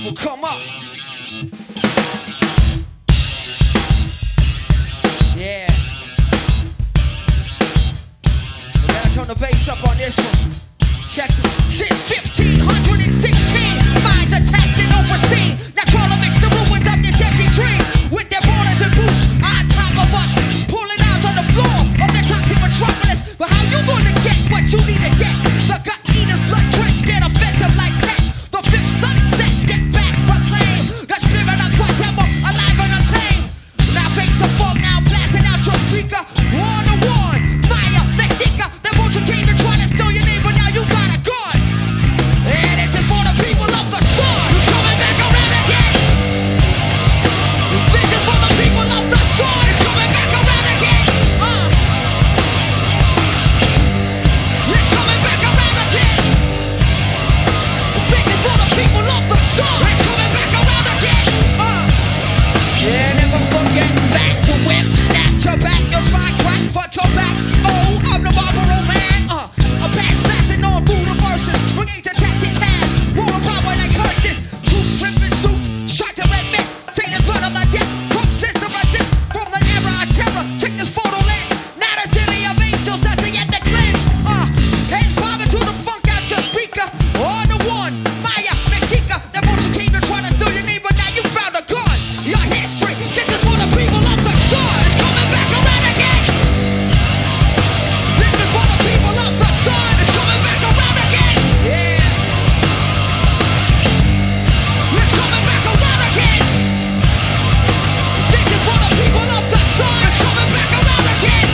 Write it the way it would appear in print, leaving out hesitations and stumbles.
people come up. Yeah. We're gonna turn the bass up on this one. Check it. Since 1516, minds attacked and overseen. Now crawl amidst the ruins of this empty dream. With their borders and boots on top of us, pulling out on the floor of the toxic metropolis. But how you gonna get what you need to get? The gut eaters, blood drenched, get offensive like tech. The fifth sunsets get back proclaimed. The spirit of Guatemala alive and untamed. Now face the fog, now blasting out your speaker. War to one, Maya, Mexica. They won't you came to try to steal your name, but now you got a gun. And this is for the people of the sun who's coming back around again. This is for the people of the sun who's coming back around again. It's coming back around again. This is for the people of the sun. It's coming back around again. Yeah, never forget that. The whip, snap your back, your spine crack for tobacco. Oh, I'm the Marlboro man. A pack blasting all through the verses. Bringing to tactic cash, rolling power like curses. Two tripping suits, shot to red mist. Taking blood on the deck. Cook system resist from the era of terror. Check this photo lens. Not a city of angels, nothing at the cleanse. Heads bobbing to the funk out your speaker. On the one, Maya, Mexica. That motion came to try to steal your name, but now you found a gun. Your history, this is for the people of the sun. It's coming back around again. This is for the people of the sun. It's coming back around again. Yeah. It's coming back around again. This is for the people of the sun. It's coming back around again.